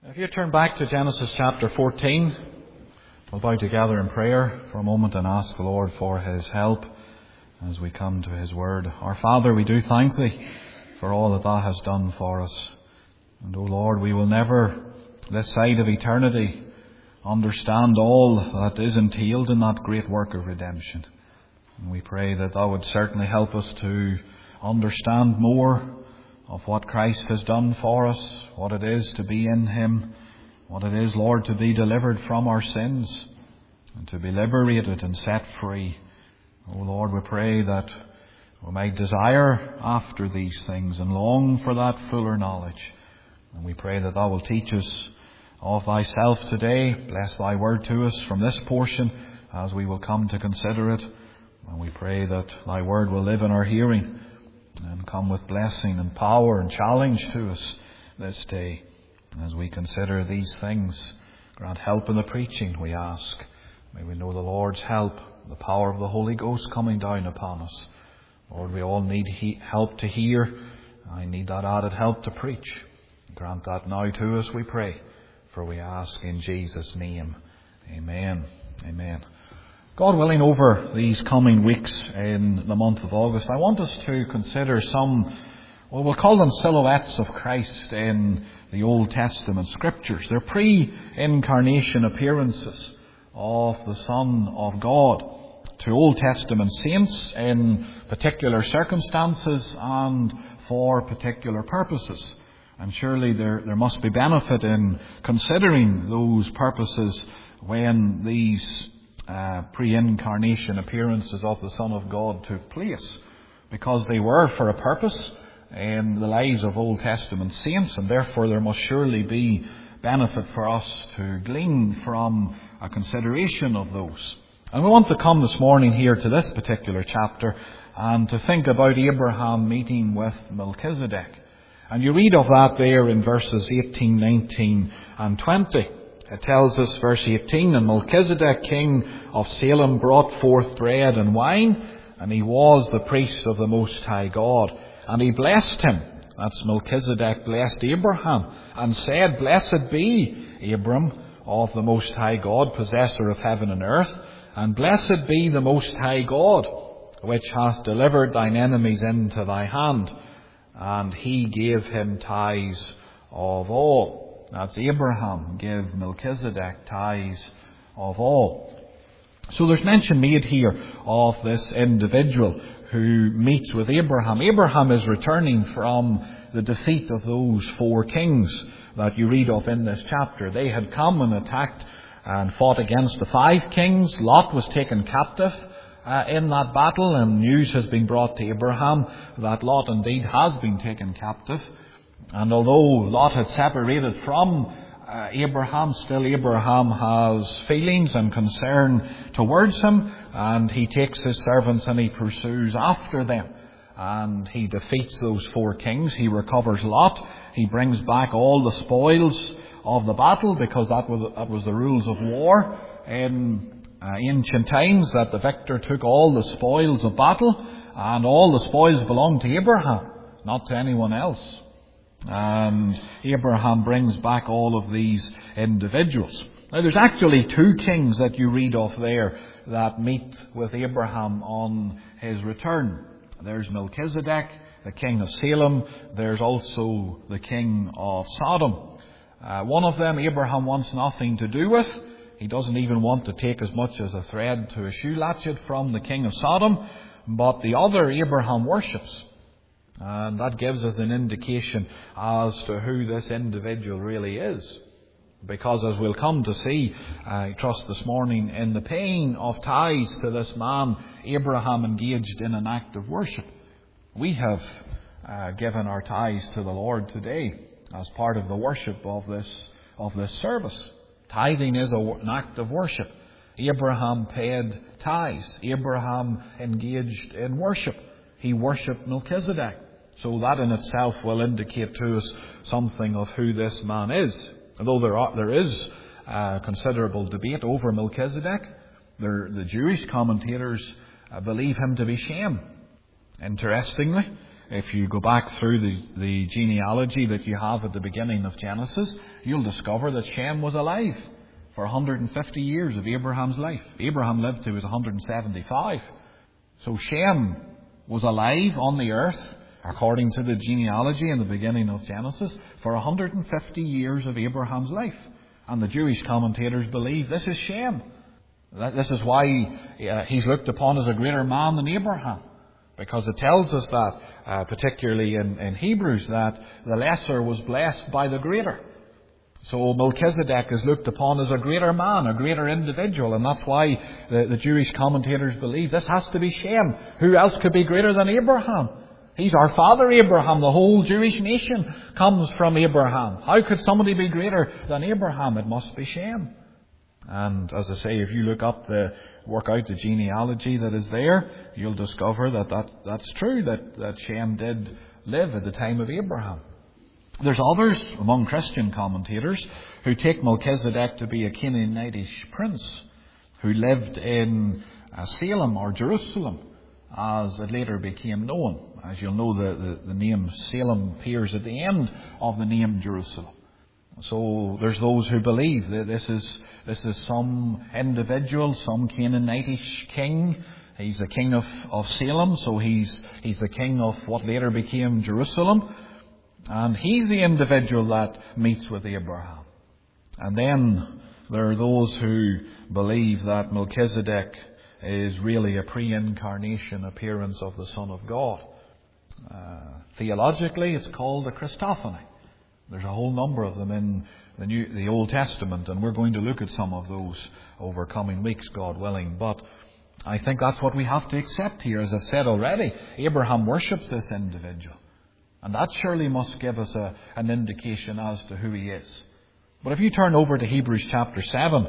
If you turn back to Genesis chapter 14, we'll bow together in prayer for a moment and ask the Lord for His help as we come to His Word. Our Father, we do thank Thee for all that Thou hast done for us. And, O Lord, we will never, this side of eternity, understand all that is entailed in that great work of redemption. And we pray that Thou would certainly help us to understand more of what Christ has done for us, what it is to be in Him, what it is, Lord, to be delivered from our sins and to be liberated and set free. O Lord, we pray that we might desire after these things and long for that fuller knowledge. And we pray that Thou will teach us of Thyself today. Bless Thy word to us from this portion as we will come to consider it. And we pray that Thy word will live in our hearing and come with blessing and power and challenge to us this day. As we consider these things, grant help in the preaching, we ask. May we know the Lord's help, the power of the Holy Ghost coming down upon us. Lord, we all need help to hear. I need that added help to preach. Grant that now to us, we pray, for we ask in Jesus' name. Amen. Amen. God willing, over these coming weeks in the month of August, I want us to consider some, well, we'll call them silhouettes of Christ in the Old Testament Scriptures. They're pre-incarnation appearances of the Son of God to Old Testament saints in particular circumstances and for particular purposes. And surely there must be benefit in considering those purposes when these pre-incarnation appearances of the Son of God took place, because they were for a purpose in the lives of Old Testament saints, and therefore there must surely be benefit for us to glean from a consideration of those. And we want to come this morning here to this particular chapter and to think about Abraham meeting with Melchizedek. And you read of that there in verses 18, 19 and 20. It tells us, verse 18, "And Melchizedek, king of Salem, brought forth bread and wine, and he was the priest of the Most High God. And he blessed him," that's Melchizedek blessed Abraham, "and said, Blessed be Abram of the Most High God, possessor of heaven and earth, and blessed be the Most High God, which hath delivered thine enemies into thy hand. And he gave him tithes of all." That's Abraham gave Melchizedek tithes of all. So there's mention made here of this individual who meets with Abraham. Abraham is returning from the defeat of those 4 kings that you read of in this chapter. They had come and attacked and fought against the 5 kings. Lot was taken captive in that battle, and news has been brought to Abraham that Lot indeed has been taken captive. And although Lot had separated from Abraham, still Abraham has feelings and concern towards him, and he takes his servants and he pursues after them. And he defeats those 4 kings. He recovers Lot. He brings back all the spoils of the battle, because that was the rules of war in ancient times, that the victor took all the spoils of battle, and all the spoils belonged to Abraham, not to anyone else. And Abraham brings back all of these individuals. Now there's actually 2 kings that you read of there that meet with Abraham on his return. There's Melchizedek, the king of Salem. There's also the king of Sodom. One of them Abraham wants nothing to do with. He doesn't even want to take as much as a thread to a shoe latchet from the king of Sodom. But the other Abraham worships. And that gives us an indication as to who this individual really is. Because as we'll come to see, I trust this morning, in the paying of tithes to this man, Abraham engaged in an act of worship. We have given our tithes to the Lord today as part of the worship of this service. Tithing is an act of worship. Abraham paid tithes. Abraham engaged in worship. He worshipped Melchizedek. So that in itself will indicate to us something of who this man is. Although there is considerable debate over Melchizedek, the Jewish commentators believe him to be Shem. Interestingly, if you go back through the genealogy that you have at the beginning of Genesis, you'll discover that Shem was alive for 150 years of Abraham's life. Abraham lived to he was 175. So Shem was alive on the earth, according to the genealogy in the beginning of Genesis, for 150 years of Abraham's life. And the Jewish commentators believe this is Shem. This is why he's looked upon as a greater man than Abraham. Because it tells us that, particularly in Hebrews, that the lesser was blessed by the greater. So Melchizedek is looked upon as a greater man, a greater individual, and that's why the Jewish commentators believe this has to be Shem. Who else could be greater than Abraham? He's our father Abraham. The whole Jewish nation comes from Abraham. How could somebody be greater than Abraham? It must be Shem. And as I say, if you work out the genealogy that is there, you'll discover that's true, that Shem did live at the time of Abraham. There's others among Christian commentators who take Melchizedek to be a Canaanitish prince who lived in Salem or Jerusalem, as it later became known. As you'll know, the name Salem appears at the end of the name Jerusalem. So there's those who believe that this is some individual, some Canaanitish king. He's a king of Salem, so he's the king of what later became Jerusalem. And he's the individual that meets with Abraham. And then there are those who believe that Melchizedek is really a pre-incarnation appearance of the Son of God. Theologically, it's called a Christophany. There's a whole number of them in the Old Testament, and we're going to look at some of those over coming weeks, God willing. But I think that's what we have to accept here. As I've said already, Abraham worships this individual. And that surely must give us an indication as to who he is. But if you turn over to Hebrews chapter 7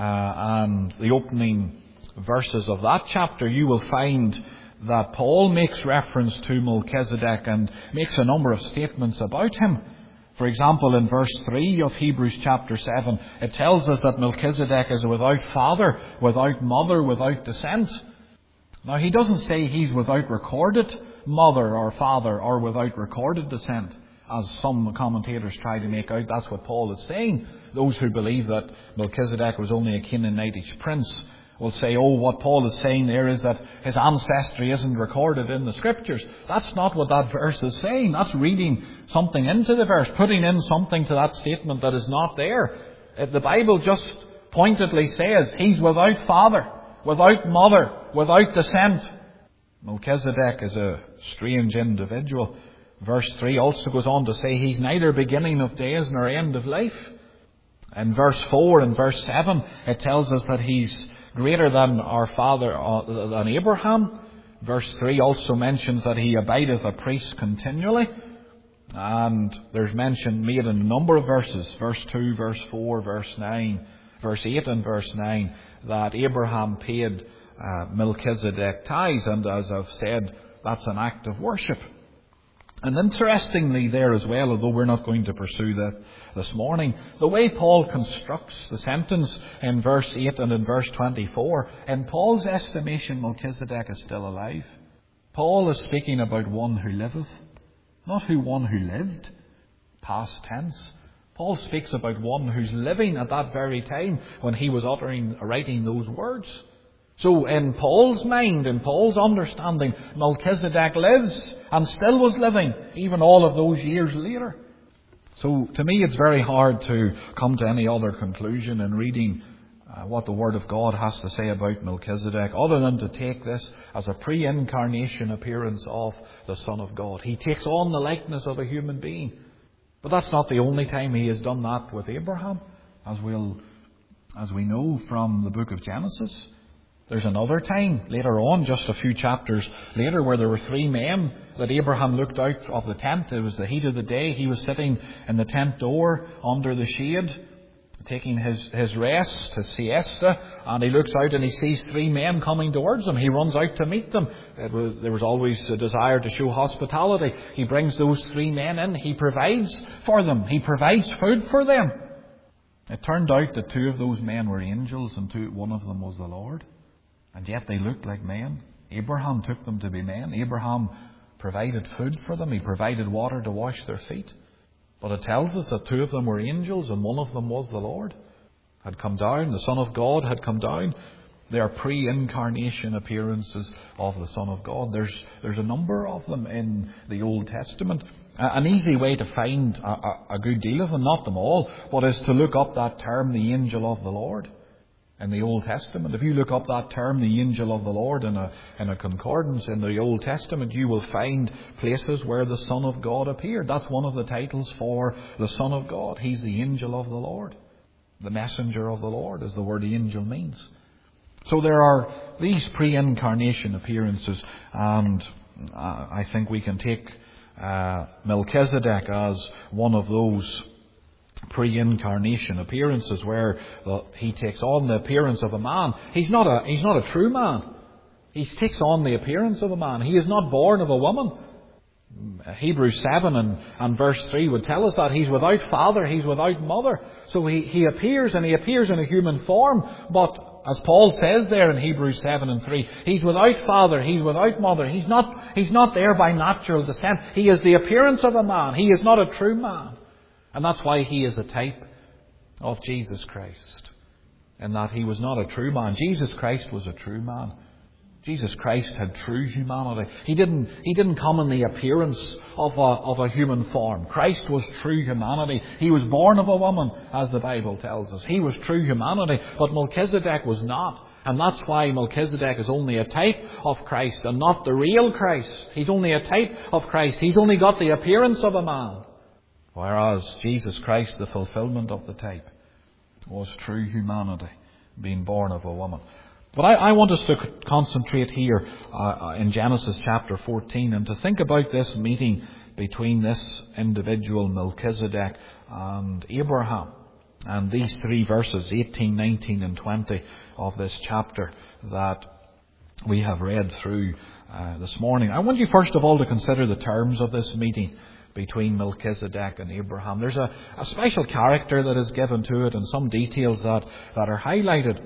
and the opening verses of that chapter, you will find that Paul makes reference to Melchizedek and makes a number of statements about him. For example, in verse 3 of Hebrews chapter 7, it tells us that Melchizedek is without father, without mother, without descent. Now, he doesn't say he's without recorded mother or father or without recorded descent, as some commentators try to make out. That's what Paul is saying. Those who believe that Melchizedek was only a Canaanitish prince will say, what Paul is saying there is that his ancestry isn't recorded in the Scriptures. That's not what that verse is saying. That's reading something into the verse, putting in something to that statement that is not there. The Bible just pointedly says he's without father, without mother, without descent. Melchizedek is a strange individual. Verse 3 also goes on to say he's neither beginning of days nor end of life. In verse 4 and verse 7, it tells us that he's greater than our father, than Abraham. Verse 3 also mentions that he abideth a priest continually. And there's mention made in a number of verses, verse 2, verse 4, verse 9, verse 8 and verse 9, that Abraham paid Melchizedek tithes. And as I've said, that's an act of worship. And interestingly there as well, although we're not going to pursue that this morning, the way Paul constructs the sentence in verse 8 and in verse 24, in Paul's estimation, Melchizedek is still alive. Paul is speaking about one who liveth, not one who lived, past tense. Paul speaks about one who's living at that very time when he was writing those words. So in Paul's mind, in Paul's understanding, Melchizedek lives and still was living even all of those years later. So to me it's very hard to come to any other conclusion in reading what the Word of God has to say about Melchizedek, other than to take this as a pre-incarnation appearance of the Son of God. He takes on the likeness of a human being. But that's not the only time he has done that with Abraham, as we know from the book of Genesis. There's another time later on, just a few chapters later, where there were three men that Abraham looked out of the tent. It was the heat of the day. He was sitting in the tent door under the shade, taking his rest, his siesta, and he looks out and he sees three men coming towards him. He runs out to meet them. There was always a desire to show hospitality. He brings those three men in. He provides for them. He provides food for them. It turned out that two of those men were angels and one of them was the Lord. And yet they looked like men. Abraham took them to be men. Abraham provided food for them. He provided water to wash their feet. But it tells us that 2 of them were angels and one of them was the Lord. Had come down. The Son of God had come down. They are pre-incarnation appearances of the Son of God. There's a number of them in the Old Testament. An easy way to find a good deal of them, not them all, but is to look up that term, the angel of the Lord, in the Old Testament. If you look up that term, the angel of the Lord, in a concordance in the Old Testament, you will find places where the Son of God appeared. That's one of the titles for the Son of God. He's the angel of the Lord. The messenger of the Lord, as the word angel means. So there are these pre-incarnation appearances, and I think we can take Melchizedek as one of those pre-incarnation appearances where he takes on the appearance of a man. He's not a true man. He takes on the appearance of a man. He is not born of a woman. Hebrews 7 and verse 3 would tell us that he's without father, he's without mother. So he appears, and he appears in a human form, but as Paul says there in Hebrews 7 and 3, he's without father, he's without mother. He's not there by natural descent. He is the appearance of a man. He is not a true man. And that's why he is a type of Jesus Christ, in that he was not a true man. Jesus Christ was a true man. Jesus Christ had true humanity. He didn't come in the appearance of a human form. Christ was true humanity. He was born of a woman, as the Bible tells us. He was true humanity, but Melchizedek was not. And that's why Melchizedek is only a type of Christ and not the real Christ. He's only a type of Christ. He's only got the appearance of a man. Whereas Jesus Christ, the fulfillment of the type, was true humanity, being born of a woman. But I want us to concentrate here in Genesis chapter 14 and to think about this meeting between this individual Melchizedek and Abraham. And these 3 verses, 18, 19 and 20 of this chapter that we have read through this morning. I want you first of all to consider the terms of this meeting between Melchizedek and Abraham. There's a special character that is given to it and some details that are highlighted.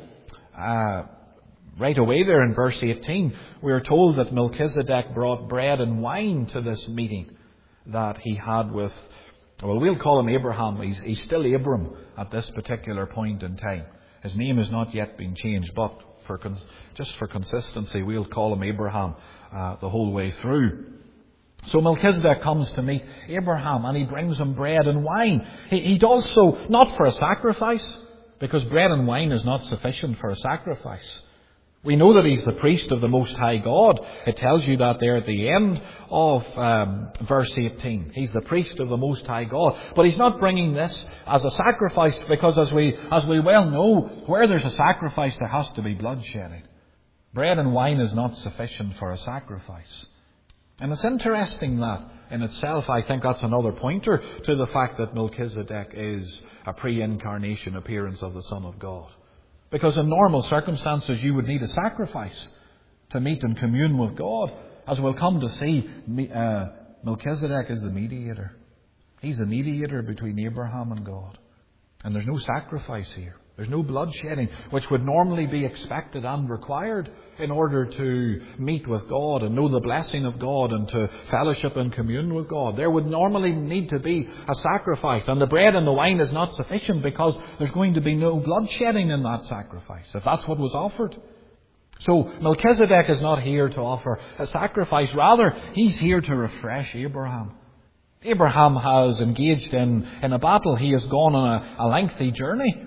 Right away there in verse 18, we are told that Melchizedek brought bread and wine to this meeting that he had with, well, we'll call him Abraham. He's still Abram at this particular point in time. His name has not yet been changed, but just for consistency, we'll call him Abraham the whole way through. So Melchizedek comes to meet Abraham and he brings him bread and wine. He'd also, not for a sacrifice, because bread and wine is not sufficient for a sacrifice. We know that he's the priest of the Most High God. It tells you that there at the end of verse 18. He's the priest of the Most High God. But he's not bringing this as a sacrifice, because as we well know, where there's a sacrifice there has to be bloodshedding. Bread and wine is not sufficient for a sacrifice. And it's interesting that in itself, I think that's another pointer to the fact that Melchizedek is a pre-incarnation appearance of the Son of God. Because in normal circumstances, you would need a sacrifice to meet and commune with God. As we'll come to see, Melchizedek is the mediator. He's the mediator between Abraham and God. And there's no sacrifice here. There's no bloodshedding, which would normally be expected and required in order to meet with God and know the blessing of God and to fellowship and commune with God. There would normally need to be a sacrifice. And the bread and the wine is not sufficient because there's going to be no bloodshedding in that sacrifice, if that's what was offered. So Melchizedek is not here to offer a sacrifice. Rather, he's here to refresh Abraham. Abraham has engaged in a battle. He has gone on a lengthy journey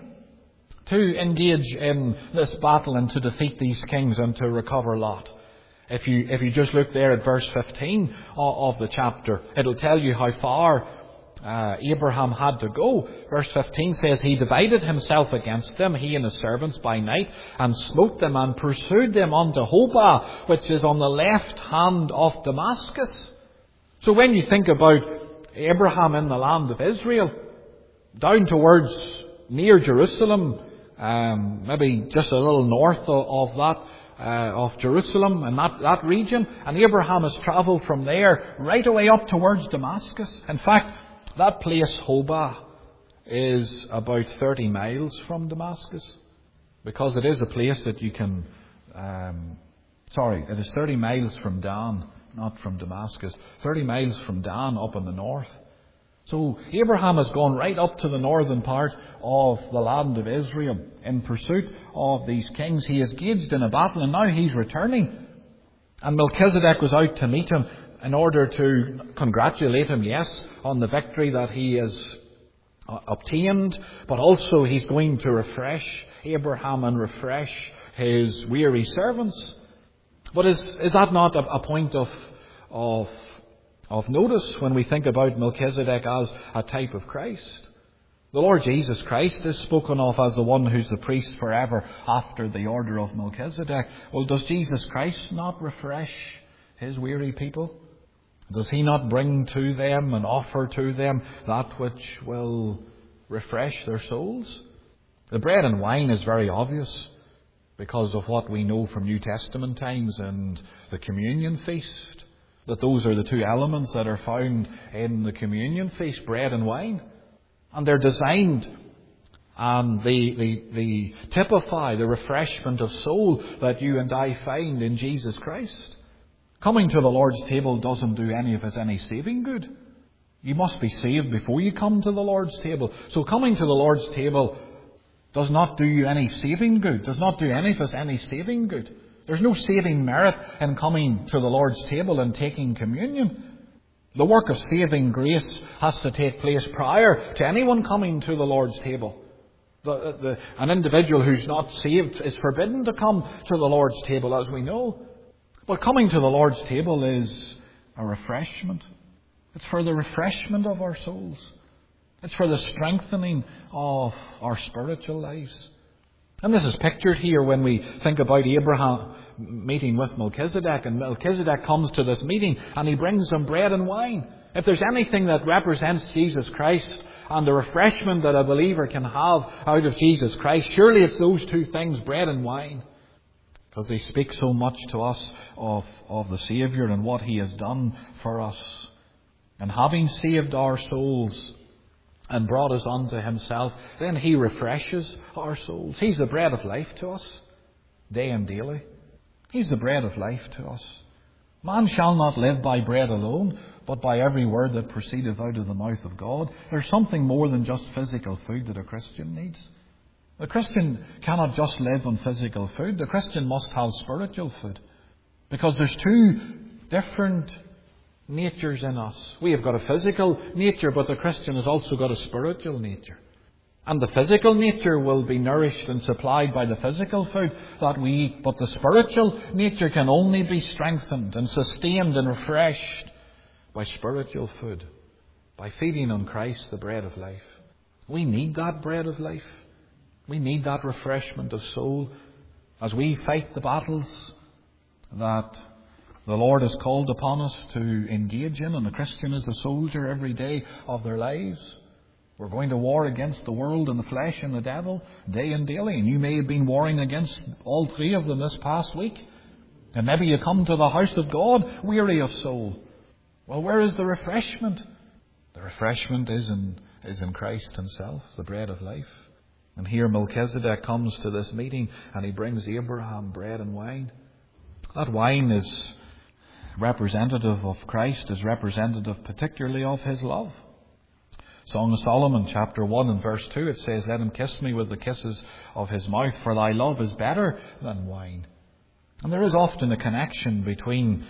to engage in this battle and to defeat these kings and to recover Lot. If you just look there at verse 15 of the chapter, it'll tell you how far Abraham had to go. Verse 15 says, he divided himself against them, he and his servants, by night, and smote them and pursued them unto Hobah, which is on the left hand of Damascus. So when you think about Abraham in the land of Israel, down towards near Jerusalem, maybe just a little north of that, of Jerusalem and that region. And Abraham has travelled from there right away up towards Damascus. In fact, that place, Hobah, is about 30 miles from Damascus. Because it is a place that you can... it is 30 miles from Dan not from Damascus, 30 miles from Dan up in the north. So Abraham has gone right up to the northern part of the land of Israel in pursuit of these kings. He is engaged in a battle, and now he's returning. And Melchizedek was out to meet him in order to congratulate him, yes, on the victory that he has obtained, but also he's going to refresh Abraham and refresh his weary servants. But is that not a point of notice when we think about Melchizedek as a type of Christ? The Lord Jesus Christ is spoken of as the one who's the priest forever after the order of Melchizedek. Well, does Jesus Christ not refresh his weary people? Does he not bring to them and offer to them that which will refresh their souls? The bread and wine is very obvious because of what we know from New Testament times and the communion feast, that those are the two elements that are found in the communion feast, bread and wine. And they're designed and they typify the refreshment of soul that you and I find in Jesus Christ. Coming to the Lord's table doesn't do any of us any saving good. You must be saved before you come to the Lord's table. So coming to the Lord's table does not do you any saving good, does not do any of us any saving good. There's no saving merit in coming to the Lord's table and taking communion. The work of saving grace has to take place prior to anyone coming to the Lord's table. An individual who's not saved is forbidden to come to the Lord's table, as we know. But coming to the Lord's table is a refreshment. It's for the refreshment of our souls. It's for the strengthening of our spiritual lives. And this is pictured here when we think about Abraham meeting with Melchizedek. And Melchizedek comes to this meeting and he brings them bread and wine. If there's anything that represents Jesus Christ and the refreshment that a believer can have out of Jesus Christ, surely it's those two things, bread and wine. Because they speak so much to us of the Saviour and what He has done for us. And having saved our souls and brought us unto Himself, then He refreshes our souls. He's the bread of life to us, day and daily. He's the bread of life to us. Man shall not live by bread alone, but by every word that proceedeth out of the mouth of God. There's something more than just physical food that a Christian needs. The Christian cannot just live on physical food. The Christian must have spiritual food. Because there's two different natures in us. We have got a physical nature, but the Christian has also got a spiritual nature. And the physical nature will be nourished and supplied by the physical food that we eat. But the spiritual nature can only be strengthened and sustained and refreshed by spiritual food. By feeding on Christ, the bread of life. We need that bread of life. We need that refreshment of soul as we fight the battles that the Lord has called upon us to engage in. And the Christian is a soldier every day of their lives. We're going to war against the world and the flesh and the devil day and daily. And you may have been warring against all three of them this past week. And maybe you come to the house of God weary of soul. Well, where is the refreshment? The refreshment is in Christ Himself, the bread of life. And here Melchizedek comes to this meeting and he brings Abraham bread and wine. That wine is representative of Christ, is representative particularly of His love. Song of Solomon, chapter 1 and verse 2, it says, "Let him kiss me with the kisses of his mouth, for thy love is better than wine." And there is often a connection between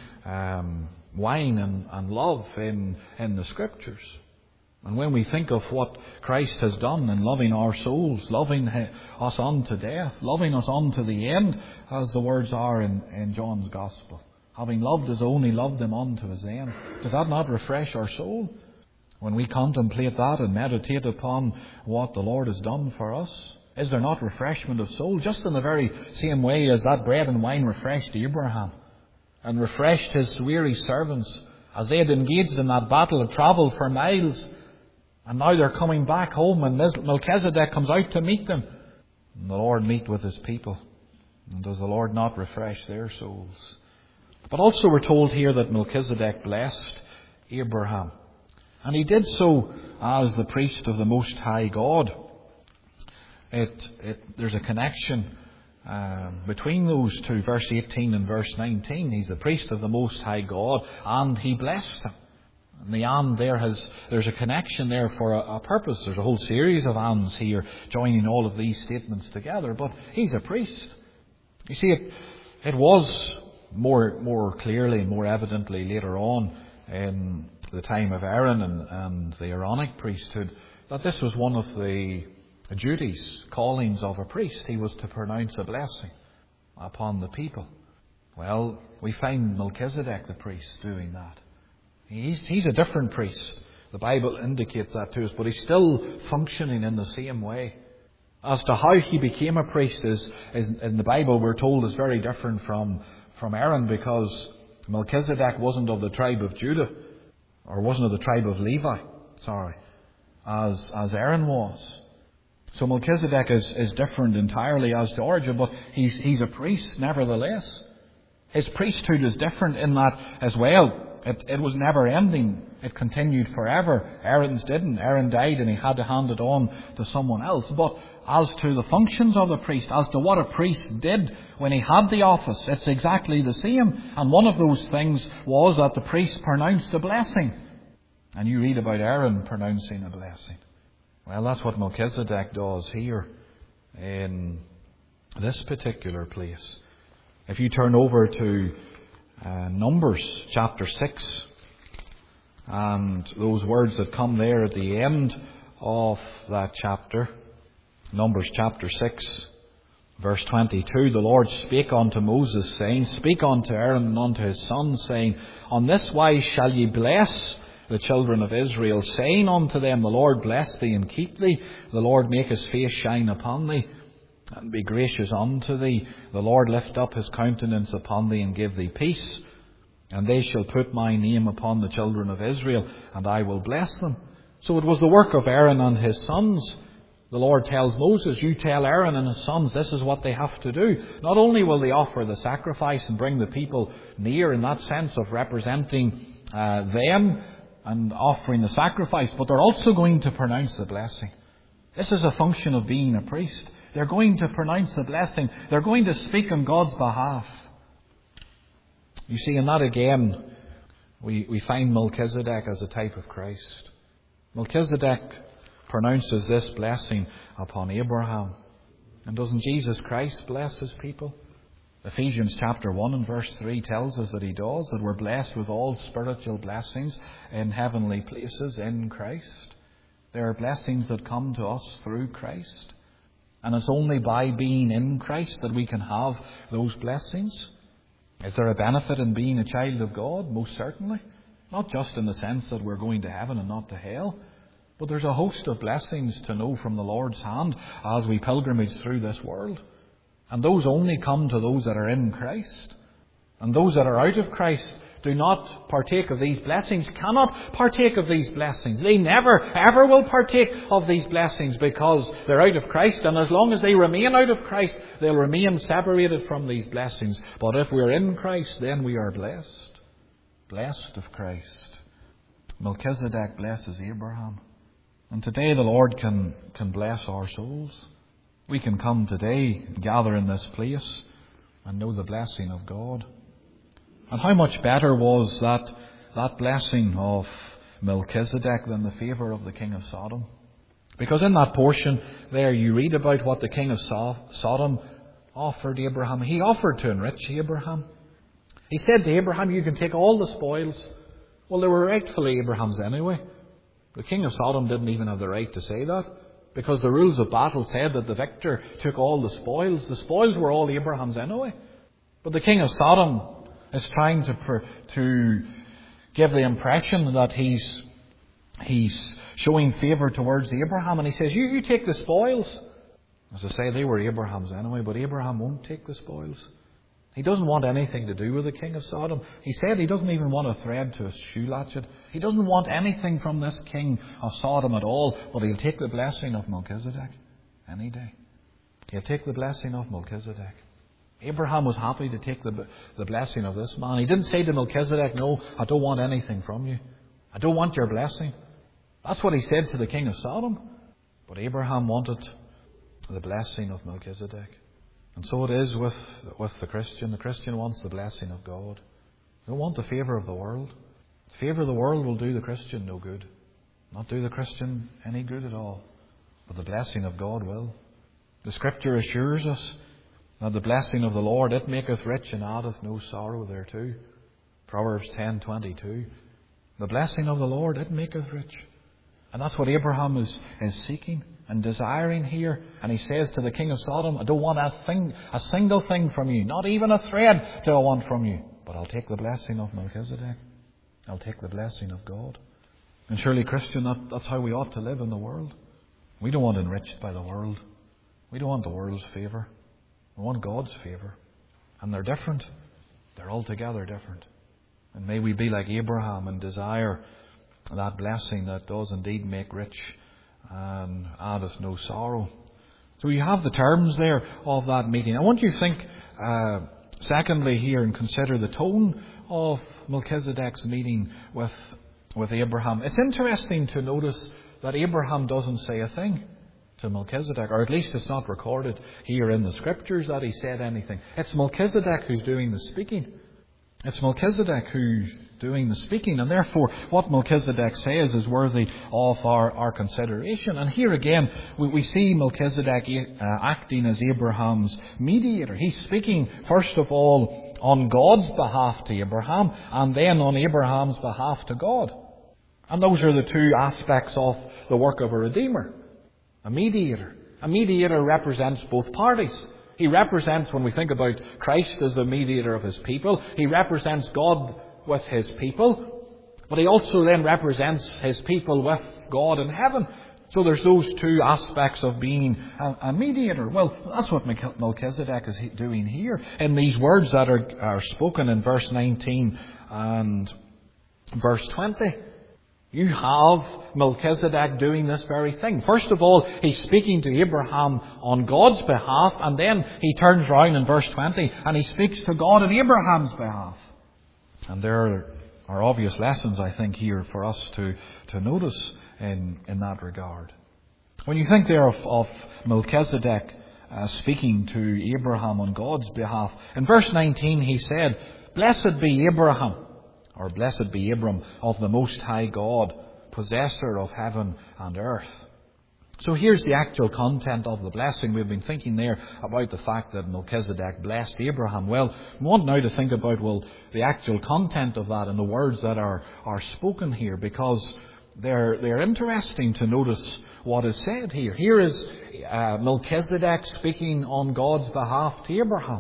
wine and love in the Scriptures. And when we think of what Christ has done in loving our souls, loving us unto death, loving us unto the end, as the words are in John's Gospel, having loved His own, He loved them unto His end. Does that not refresh our soul? When we contemplate that and meditate upon what the Lord has done for us, is there not refreshment of soul? Just in the very same way as that bread and wine refreshed Abraham and refreshed his weary servants as they had engaged in that battle and travelled for miles. And now they're coming back home and Melchizedek comes out to meet them. And the Lord meet with His people. And does the Lord not refresh their souls? But also we're told here that Melchizedek blessed Abraham. And he did so as the priest of the Most High God. There's a connection between those two, verse 18 and verse 19. He's the priest of the Most High God, and he blessed them. And the and there's a connection there for a purpose. There's a whole series of ands here joining all of these statements together. But he's a priest. You see, it was more clearly and more evidently later on in the time of Aaron and the Aaronic priesthood that this was one of the duties, callings of a priest. He was to pronounce a blessing upon the people. Well, we find Melchizedek the priest doing that. He's a different priest. The Bible indicates that to us, but he's still functioning in the same way. As to how he became a priest is in the Bible, we're told, is very different from Aaron, because Melchizedek wasn't of the tribe of Judah, or wasn't of the tribe of Levi, as Aaron was. So Melchizedek is different entirely as to origin, but he's a priest nevertheless. His priesthood is different in that as well. It was never ending. It continued forever. Aaron's didn't. Aaron died and he had to hand it on to someone else. But as to the functions of the priest, as to what a priest did when he had the office, it's exactly the same. And one of those things was that the priest pronounced a blessing. And you read about Aaron pronouncing a blessing. Well, that's what Melchizedek does here in this particular place. If you turn over to Numbers chapter 6, and those words that come there at the end of that chapter, Numbers chapter 6, verse 22, the Lord spake unto Moses, saying, Speak unto Aaron and unto his sons, saying, On this wise shall ye bless the children of Israel, saying unto them, The Lord bless thee and keep thee, the Lord make his face shine upon thee, and be gracious unto thee. The Lord lift up his countenance upon thee and give thee peace. And they shall put my name upon the children of Israel, and I will bless them. So it was the work of Aaron and his sons. The Lord tells Moses, you tell Aaron and his sons this is what they have to do. Not only will they offer the sacrifice and bring the people near in that sense of representing them and offering the sacrifice, but they're also going to pronounce the blessing. This is a function of being a priest. They're going to pronounce the blessing. They're going to speak on God's behalf. You see, in that again, we find Melchizedek as a type of Christ. Melchizedek pronounces this blessing upon Abraham. And doesn't Jesus Christ bless his people? Ephesians chapter 1 and verse 3 tells us that he does, that we're blessed with all spiritual blessings in heavenly places in Christ. There are blessings that come to us through Christ. And it's only by being in Christ that we can have those blessings. Is there a benefit in being a child of God? Most certainly. Not just in the sense that we're going to heaven and not to hell, but there's a host of blessings to know from the Lord's hand as we pilgrimage through this world. And those only come to those that are in Christ. And those that are out of Christ do not partake of these blessings, cannot partake of these blessings. They never, ever will partake of these blessings because they're out of Christ. And as long as they remain out of Christ, they'll remain separated from these blessings. But if we're in Christ, then we are blessed. Blessed of Christ. Melchizedek blesses Abraham. And today the Lord can bless our souls. We can come today, gather in this place, and know the blessing of God. And how much better was that blessing of Melchizedek than the favour of the king of Sodom? Because in that portion there you read about what the king of Sodom offered Abraham. He offered to enrich Abraham. He said to Abraham, you can take all the spoils. Well, they were rightfully Abraham's anyway. The king of Sodom didn't even have the right to say that, because the rules of battle said that the victor took all the spoils. The spoils were all Abraham's anyway. But the king of Sodom is trying to give the impression that he's showing favour towards Abraham. And he says, you take the spoils. As I say, they were Abraham's anyway, but Abraham won't take the spoils. He doesn't want anything to do with the king of Sodom. He said he doesn't even want a thread to his shoe latchet. He doesn't want anything from this king of Sodom at all, but he'll take the blessing of Melchizedek any day. He'll take the blessing of Melchizedek. Abraham was happy to take the blessing of this man. He didn't say to Melchizedek, no, I don't want anything from you. I don't want your blessing. That's what he said to the king of Sodom. But Abraham wanted the blessing of Melchizedek. And so it is with the Christian. The Christian wants the blessing of God. They don't want the favour of the world. The favour of the world will do the Christian no good. Not do the Christian any good at all. But the blessing of God will. The Scripture assures us that the blessing of the Lord, it maketh rich and addeth no sorrow thereto. Proverbs 10:22. The blessing of the Lord, it maketh rich. And that's what Abraham is seeking and desiring here. And he says to the king of Sodom, I don't want a single thing from you. Not even a thread do I want from you. But I'll take the blessing of Melchizedek. I'll take the blessing of God. And surely, Christian, that's how we ought to live in the world. We don't want enriched by the world. We don't want the world's favour. We want God's favour. And they're different. They're altogether different. And may we be like Abraham and desire that blessing that does indeed make rich and addeth no sorrow. So you have the terms there of that meeting. I want you to think, secondly, here and consider the tone of Melchizedek's meeting with Abraham. It's interesting to notice that Abraham doesn't say a thing to Melchizedek, or at least it's not recorded here in the Scriptures that he said anything. It's Melchizedek who's doing the speaking. It's Melchizedek who's doing the speaking, and therefore what Melchizedek says is worthy of our consideration. And here again we see Melchizedek acting as Abraham's mediator. He's speaking first of all on God's behalf to Abraham, and then on Abraham's behalf to God. And those are the two aspects of the work of a Redeemer. A mediator. A mediator represents both parties. He represents, when we think about Christ as the mediator of His people, He represents God with His people, but He also then represents His people with God in heaven. So there's those two aspects of being a mediator. Well, that's what Melchizedek is doing here in these words that are spoken in verse 19 and verse 20. You have Melchizedek doing this very thing. First of all, he's speaking to Abraham on God's behalf, and then he turns round in verse 20 and he speaks to God on Abraham's behalf. And there are obvious lessons, I think, here for us to notice in that regard. When you think there of Melchizedek speaking to Abraham on God's behalf, in verse 19 he said, Blessed be Abraham, or blessed be Abram, of the Most High God, possessor of heaven and earth. So here's the actual content of the blessing. We've been thinking there about the fact that Melchizedek blessed Abraham. Well, we want now to think about, the actual content of that and the words that are spoken here, because they're interesting to notice what is said here. Here is Melchizedek speaking on God's behalf to Abraham.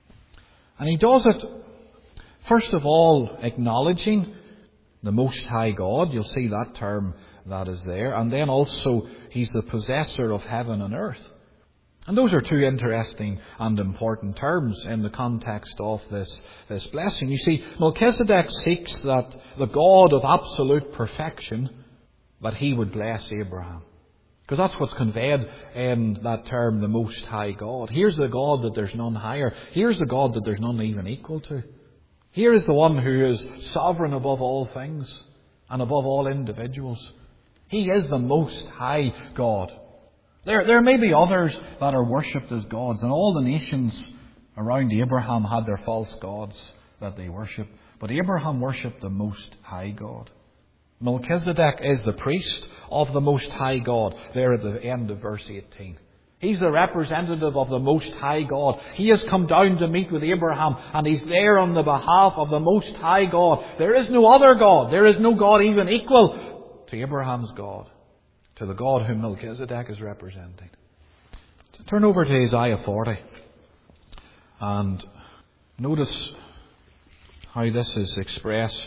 And he does it, first of all, acknowledging the Most High God. You'll see that term that is there. And then also, He's the possessor of heaven and earth. And those are two interesting and important terms in the context of this blessing. You see, Melchizedek seeks that the God of absolute perfection, that He would bless Abraham. Because that's what's conveyed in that term, the Most High God. Here's the God that there's none higher. Here's the God that there's none even equal to. Here is the one who is sovereign above all things and above all individuals. He is the Most High God. There may be others that are worshipped as gods, and all the nations around Abraham had their false gods that they worshipped. But Abraham worshipped the Most High God. Melchizedek is the priest of the Most High God, there at the end of verse 18. He's the representative of the Most High God. He has come down to meet with Abraham, and he's there on the behalf of the Most High God. There is no other God. There is no God even equal to Abraham's God, to the God whom Melchizedek is representing. Turn over to Isaiah 40 and notice how this is expressed.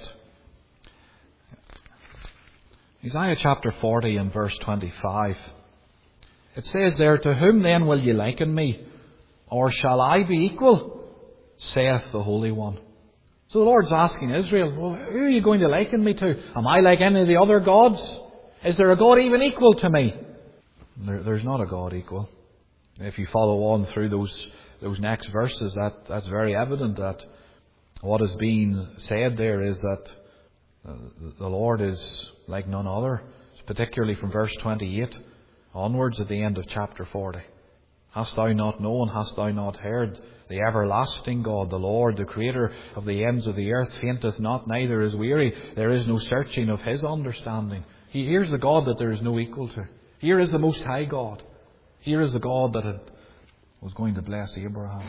Isaiah chapter 40 and verse 25. It says there, To whom then will ye liken me? Or shall I be equal? Saith the Holy One. So the Lord's asking Israel, well, who are you going to liken me to? Am I like any of the other gods? Is there a God even equal to me? There's not a God equal. If you follow on through those next verses, that's very evident that what is being said there is that the Lord is like none other, particularly from verse 28 onwards at the end of chapter 40. Hast thou not known, hast thou not heard? The everlasting God, the Lord, the Creator of the ends of the earth, fainteth not, neither is weary. There is no searching of his understanding. Here's the God that there is no equal to. Here is the Most High God. Here is the God that was going to bless Abraham.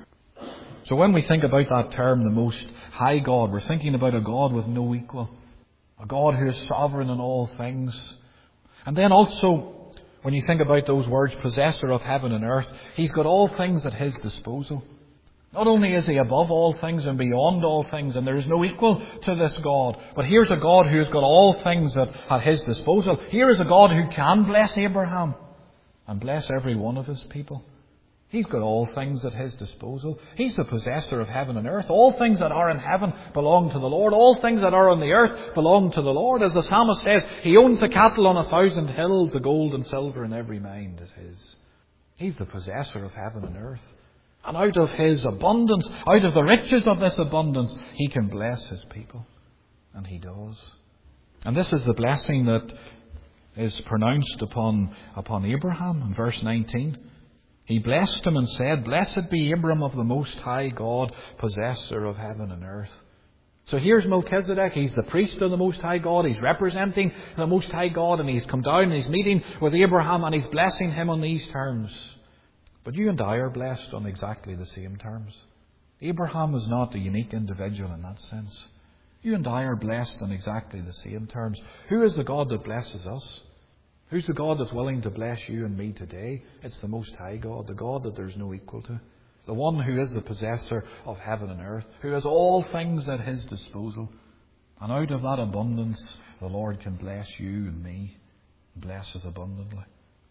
So when we think about that term, the Most High God, we're thinking about a God with no equal. A God who is sovereign in all things. And then also, when you think about those words, possessor of heaven and earth, he's got all things at his disposal. Not only is he above all things and beyond all things, and there is no equal to this God, but here's a God who has got all things at his disposal. Here is a God who can bless Abraham and bless every one of his people. He's got all things at his disposal. He's the possessor of heaven and earth. All things that are in heaven belong to the Lord. All things that are on the earth belong to the Lord. As the psalmist says, he owns the cattle on 1,000 hills, the gold and silver in every mine is his. He's the possessor of heaven and earth. And out of his abundance, out of the riches of this abundance, he can bless his people. And he does. And this is the blessing that is pronounced upon Abraham in verse 19. He blessed him and said, Blessed be Abram of the Most High God, possessor of heaven and earth. So here's Melchizedek. He's the priest of the Most High God. He's representing the Most High God, and he's come down and he's meeting with Abraham and he's blessing him on these terms. But you and I are blessed on exactly the same terms. Abraham is not a unique individual in that sense. You and I are blessed on exactly the same terms. Who is the God that blesses us? Who's the God that's willing to bless you and me today? It's the Most High God, the God that there's no equal to. The one who is the possessor of heaven and earth, who has all things at his disposal. And out of that abundance, the Lord can bless you and me. Blesseth abundantly.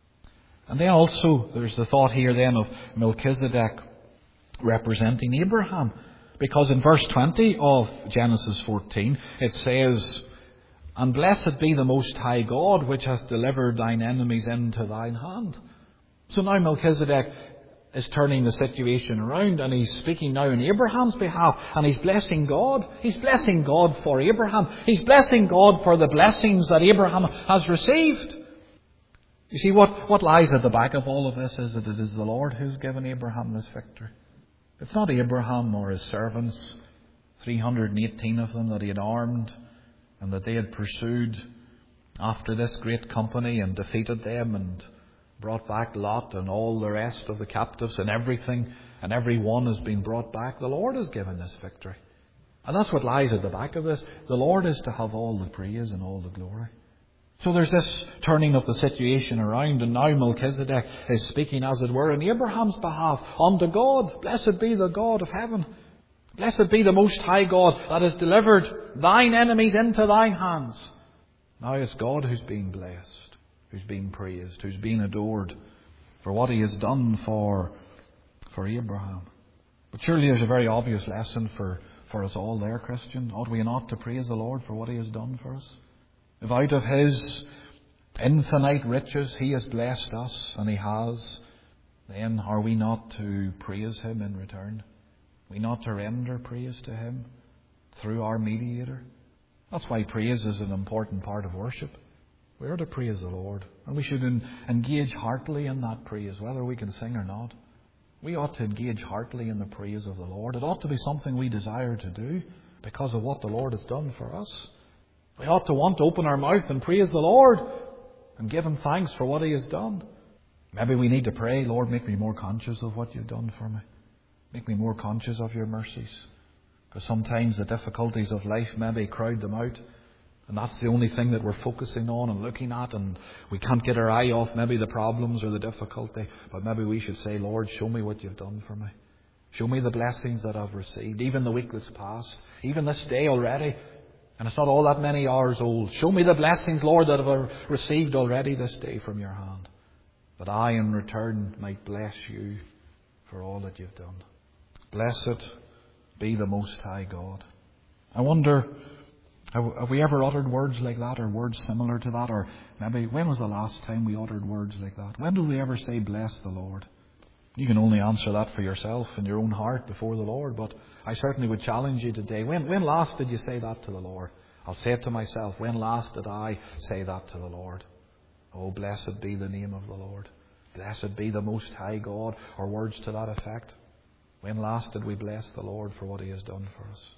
And then also, there's the thought here then of Melchizedek representing Abraham. Because in verse 20 of Genesis 14, it says, And blessed be the Most High God, which hath delivered thine enemies into thine hand. So now Melchizedek is turning the situation around, and he's speaking now on Abraham's behalf, and he's blessing God. He's blessing God for Abraham. He's blessing God for the blessings that Abraham has received. You see, what lies at the back of all of this is that it is the Lord who's given Abraham this victory. It's not Abraham or his servants, 318 of them that he had armed, and that they had pursued after this great company and defeated them and brought back Lot and all the rest of the captives and everything, and every one has been brought back. The Lord has given this victory. And that's what lies at the back of this. The Lord is to have all the praise and all the glory. So there's this turning of the situation around, and now Melchizedek is speaking, as it were, on Abraham's behalf unto God. Blessed be the God of heaven. Blessed be the Most High God that has delivered thine enemies into thine hands. Now it's God who's being blessed, who's being praised, who's being adored for what he has done for Abraham. But surely there's a very obvious lesson for us all there, Christian. Ought we not to praise the Lord for what he has done for us? If out of his infinite riches he has blessed us, and he has, then are we not to praise him in return? Are we not to render praise to him through our mediator? That's why praise is an important part of worship. We are to praise the Lord, and we should engage heartily in that praise, whether we can sing or not. We ought to engage heartily in the praise of the Lord. It ought to be something we desire to do because of what the Lord has done for us. We ought to want to open our mouth and praise the Lord and give him thanks for what he has done. Maybe we need to pray, Lord, make me more conscious of what you've done for me. Make me more conscious of your mercies. Because sometimes the difficulties of life maybe crowd them out. And that's the only thing that we're focusing on and looking at. And we can't get our eye off maybe the problems or the difficulty. But maybe we should say, Lord, show me what you've done for me. Show me the blessings that I've received. Even the week that's passed. Even this day already. And it's not all that many hours old. Show me the blessings, Lord, that I've received already this day from your hand. That I in return might bless you for all that you've done. Blessed be the Most High God. I wonder, have we ever uttered words like that, or words similar to that? Or maybe, when was the last time we uttered words like that? When did we ever say, bless the Lord? You can only answer that for yourself in your own heart before the Lord. But I certainly would challenge you today. When last did you say that to the Lord? I'll say it to myself. When last did I say that to the Lord? Oh, blessed be the name of the Lord. Blessed be the Most High God, or words to that effect. When last did we bless the Lord for what He has done for us?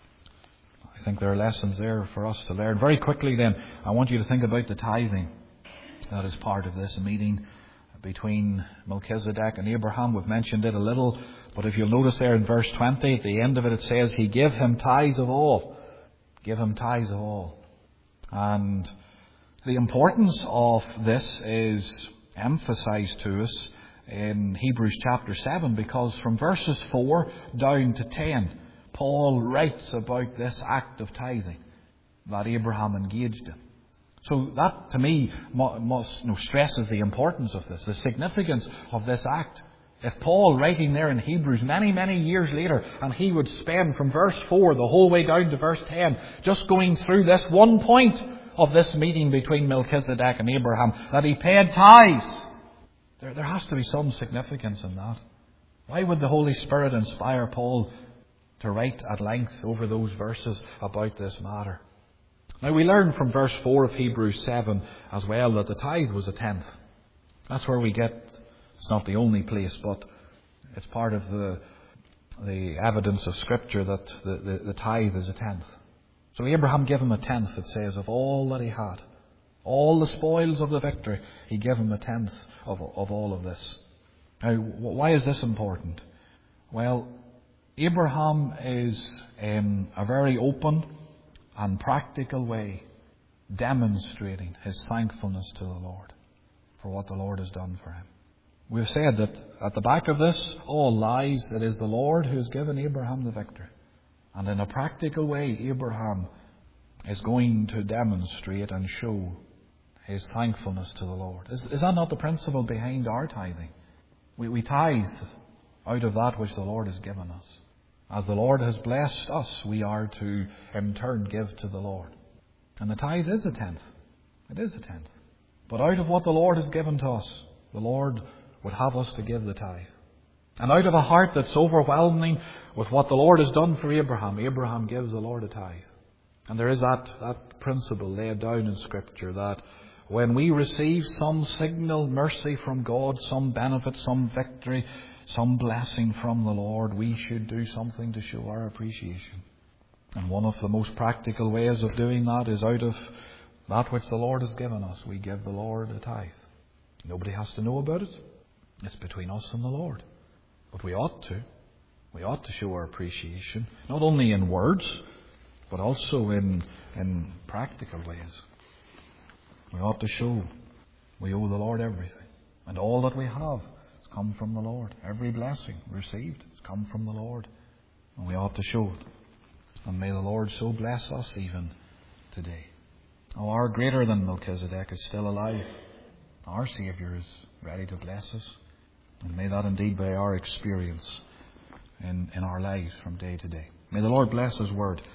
I think there are lessons there for us to learn. Very quickly then, I want you to think about the tithing that is part of this meeting between Melchizedek and Abraham. We've mentioned it a little, but if you'll notice there in verse 20, at the end of it, it says, He gave him tithes of all. Give him tithes of all. And the importance of this is emphasized to us in Hebrews chapter 7, because from verses 4 down to 10, Paul writes about this act of tithing that Abraham engaged in. So that, to me, stresses the importance of this, the significance of this act. If Paul, writing there in Hebrews many, many years later, and he would spend from verse 4 the whole way down to verse 10, just going through this one point of this meeting between Melchizedek and Abraham, that he paid tithes, there has to be some significance in that. Why would the Holy Spirit inspire Paul to write at length over those verses about this matter? Now we learn from verse 4 of Hebrews 7 as well that the tithe was a tenth. That's where we get, it's not the only place, but it's part of the evidence of Scripture that the tithe is a tenth. So Abraham gave him a tenth, it says, of all that he had. All the spoils of the victory, he gave him a tenth of all of this. Now, why is this important? Well, Abraham is in a very open and practical way demonstrating his thankfulness to the Lord for what the Lord has done for him. We've said that at the back of this all lies it is the Lord who has given Abraham the victory. And in a practical way, Abraham is going to demonstrate and show his thankfulness to the Lord. Is that not the principle behind our tithing? We tithe out of that which the Lord has given us. As the Lord has blessed us, we are to, in turn, give to the Lord. And the tithe is a tenth. It is a tenth. But out of what the Lord has given to us, the Lord would have us to give the tithe. And out of a heart that's overwhelming with what the Lord has done for Abraham, Abraham gives the Lord a tithe. And there is that principle laid down in Scripture that when we receive some signal mercy from God, some benefit, some victory, some blessing from the Lord, we should do something to show our appreciation. And one of the most practical ways of doing that is out of that which the Lord has given us. We give the Lord a tithe. Nobody has to know about it. It's between us and the Lord. But we ought to. We ought to show our appreciation, not only in words, but also in practical ways. We ought to show we owe the Lord everything. And all that we have has come from the Lord. Every blessing received has come from the Lord. And we ought to show it. And may the Lord so bless us even today. Oh, our greater than Melchizedek is still alive. Our Saviour is ready to bless us. And may that indeed be our experience in our lives from day to day. May the Lord bless His word.